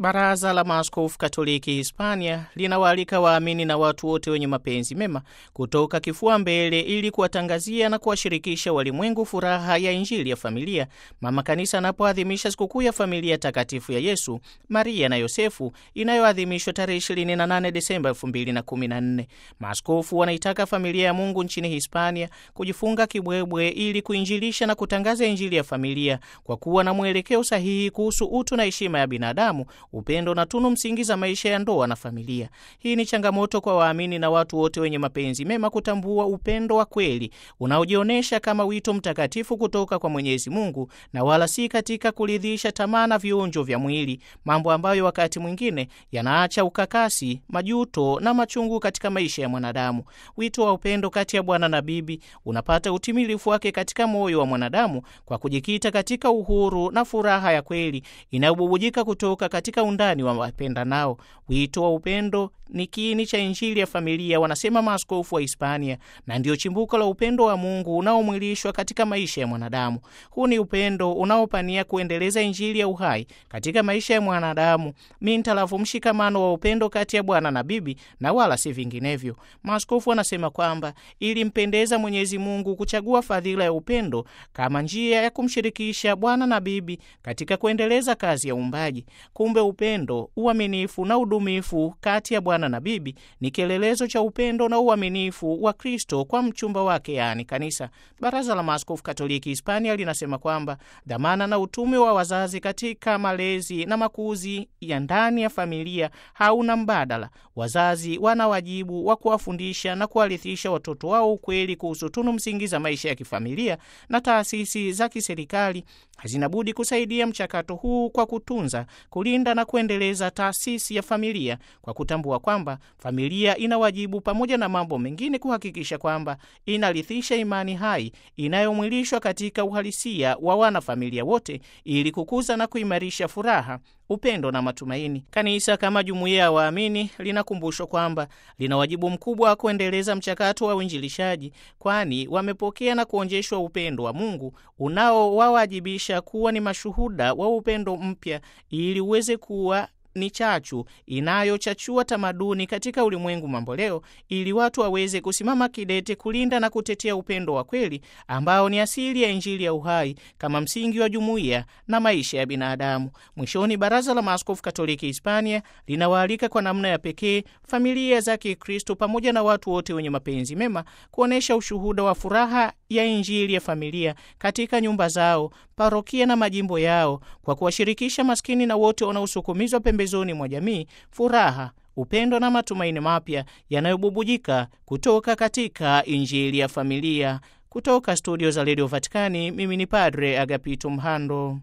Baraza la Maaskofu Katoliki Hispania linawaalika waamini na watu wote wenye mapenzi mema kutoka kifua mbele ili kuwatangazia na kuwashirikisha walimwengu furaha ya Injili ya familia, Mama Kanisa anapoadhimisha sikukuu ya familia takatifu ya Yesu, Maria na Yosefu inayoadhimishwa tarehe 28 Desemba 2014. Maaskofu wanaitaka familia ya Mungu nchini Hispania kujifunga kibwebwe ili kuinjilisha na kutangaza Injili ya familia kwa kuwa na mwelekeo sahihi kuhusu utu na heshima ya binadamu, upendo na tunu msingi za maisha ya ndoa na familia. Hii ni changamoto kwa waamini na watu wote wenye mapenzi mema kutambua upendo wa kweli unaojionyesha kama wito mtakatifu kutoka kwa Mwenyezi Mungu na wala si katika kuridhisha tamaa na vionjo vya mwili, mambo ambayo wakati mwingine yanaacha ukakasi, majuto na machungu katika maisha ya mwanadamu. Wito wa upendo kati ya bwana na bibi unapata utimilifu wake katika moyo wa mwanadamu kwa kujikita katika uhuru na furaha ya kweli inayobubujika kutoka katika undani wa wapenda nao. Wito wa upendo ni kiini cha Injili ya familia, wanasema maaskofu wa Hispania, na ndio chimbuko la upendo wa Mungu unaomwilishwa katika maisha ya mwanadamu. Huu ni upendo unaopania kuendeleza Injili ya uhai katika maisha ya mwanadamu mintarafu mshikamano wa upendo kati ya bwana na bibi na wala si vinginevyo. Maaskofu wanasema kwamba ili mpendeza Mwenyezi Mungu kuchagua fadhila ya upendo kama njia ya kumshirikisha bwana na bibi katika kuendeleza kazi ya uumbaji. Kumbe upendo, uaminifu na udumifu kati ya bwana na bibi ni kielelezo cha upendo na uaminifu wa Kristo kwa mchumba wake, yaani Kanisa. Baraza la Maaskofu Katoliki Hispania linasema kwamba dhamana na utume wa wazazi katika malezi na makuzi ya ndani ya familia hauna mbadala. Wazazi wana wajibu wa kuwafundisha na kuwarithisha watoto wao ukweli kuhusu tunu msingi za maisha ya kifamilia, na taasisi za kiserikali hazina budi kusaidia mchakato huu kwa kutunza, kulinda na kuendeleza taasisi ya familia, kwa kutambua kwamba familia ina wajibu pamoja na mambo mengine kuhakikisha kwamba inarithisha imani hai inayomwilishwa katika uhalisia wa wanafamilia wote ili kukuza na kuimarisha furaha, upendo na matumaini. Kanisa kama jumuiya ya waamini linakumbushwa kwamba lina wajibu mkubwa wa kuendeleza mchakato wa uinjilishaji, kwani wamepokea na kuonjeshwa upendo wa Mungu unaowawajibisha kuwa ni mashuhuda wa upendo mpya ili uweze kuwa ni chachu inayochachua tamaduni katika ulimwengu mamboleo, ili watu waweze kusimama kidete kulinda na kutetea upendo wa kweli ambao ni asili ya Injili ya uhai kama msingi wa jumuiya na maisha ya binadamu. Mwishoni, Baraza la Maaskofu Katoliki Hispania linawaalika kwa namna ya pekee familia za Kikristo pamoja na watu wote wenye mapenzi mema kuonesha ushuhuda wa furaha ya Injili ya familia katika nyumba zao, parokia na majimbo yao, kwa kuwashirikisha maskini na wote wanaosukumizwa pembezoni mwa jamii furaha, upendo na matumaini mapya yanayobubujika kutoka katika Injili ya familia. Kutoka studio za Radio Vatikani, mimi ni Padre Agapito Mhando.